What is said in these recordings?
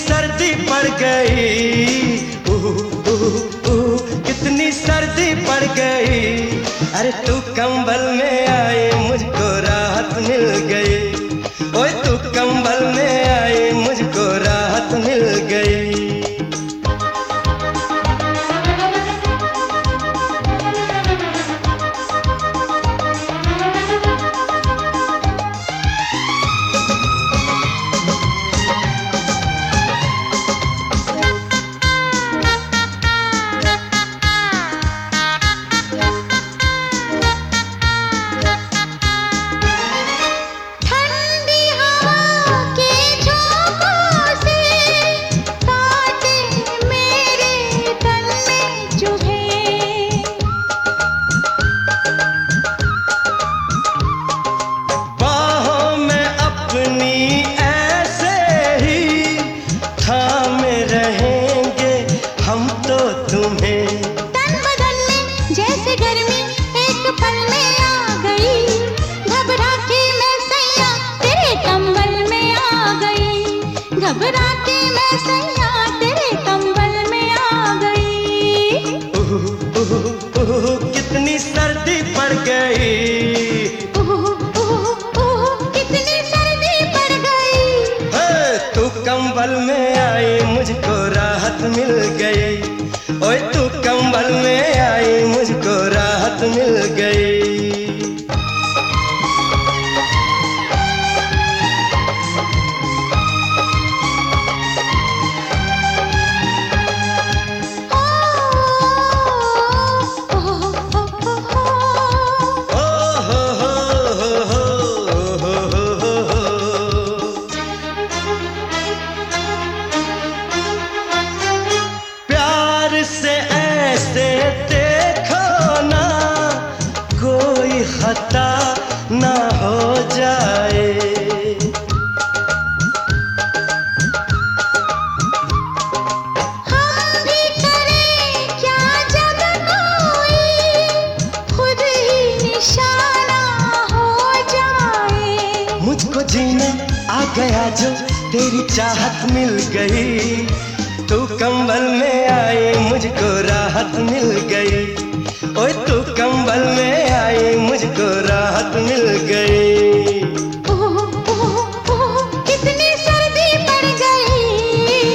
सर्दी पड़ गई, कितनी सर्दी पड़ गई। अरे तू कंबल में आई मुझको राहत मिल गई, ओए तू कंबल में आई मुझको राहत मिल गई। घबरा के मैं सैया तेरे कंबल में आ गई। कितनी सर्दी पड़ गई, कितनी सर्दी पड़ गई। तू कंबल में आई मुझको राहत मिल गई, ओए तू कंबल में आई मुझको राहत मिल गई। से ऐसे देखो ना कोई खता ना हो जाए, हम भी करें क्या जब कोई खुद ही निशाना हो जाए। मुझको जीना आ गया जो तेरी चाहत मिल गई, तू कंबल में आई मुझको राहत मिल गई, ओए तू कंबल में आई मुझको राहत मिल गई। कितनी सर्दी पड़ गई,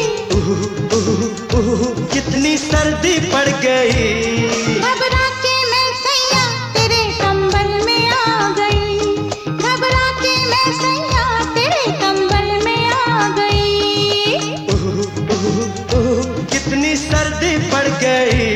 कितनी सर्दी पड़ गई। घबरा के मैं सैया तेरे कंबल में आ गई, घबरा के मैं सैया तेरे कंबल में आ गई। कितनी सर्दी पड़ गई।